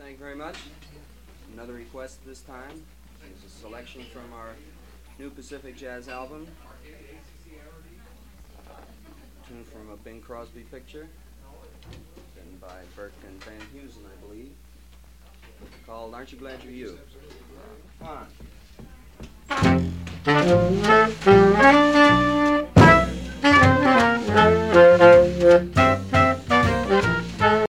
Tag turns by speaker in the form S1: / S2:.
S1: Thank you very much. Another request this time is a selection from our new Pacific Jazz album, tune from a Bing Crosby picture, written by Burke and Van Heusen, I believe, called Aren't You Glad You're You? Come on.